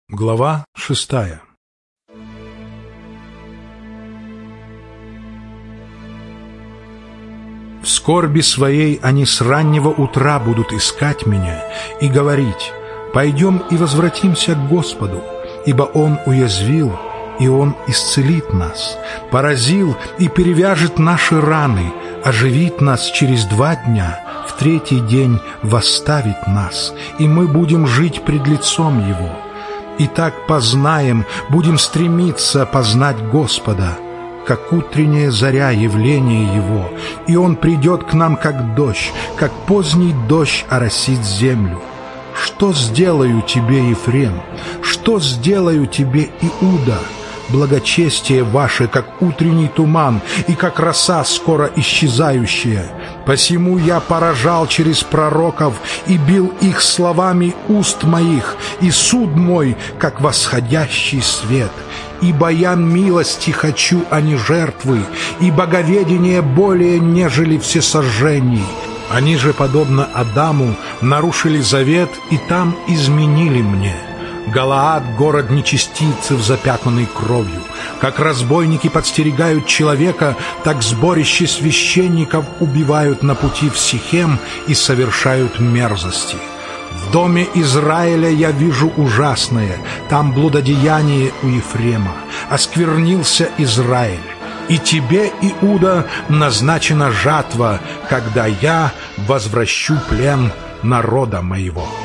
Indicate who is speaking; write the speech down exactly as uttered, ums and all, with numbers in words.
Speaker 1: Глава шестая. В скорби своей они с раннего утра будут искать меня и говорить: «Пойдем и возвратимся к Господу, ибо Он уязвил, и Он исцелит нас, поразил и перевяжет наши раны, оживит нас через два дня, в третий день восставит нас, и мы будем жить пред лицом Его. Итак, познаем, будем стремиться познать Господа, как утренняя заря явление Его, и Он придет к нам, как дождь, как поздний дождь оросит землю. Что сделаю тебе, Ефрем? Что сделаю тебе, Иуда? Благочестие ваше, как утренний туман, и как роса скоро исчезающая. Посему я поражал через пророков и бил их словами уст моих, и суд мой, как восходящий свет. Ибо я милости хочу, а не жертвы, и боговедение более, нежели всесожжений. Они же, подобно Адаму, нарушили завет и там изменили мне. Галаад — город нечестивцев, запятнанный кровью. Как разбойники подстерегают человека, так сборище священников убивают на пути в Сихем и совершают мерзости. В доме Израиля я вижу ужасное, там блудодеяние у Ефрема. Осквернился Израиль. И тебе, Иуда, назначена жатва, когда я возвращу плен народа моего».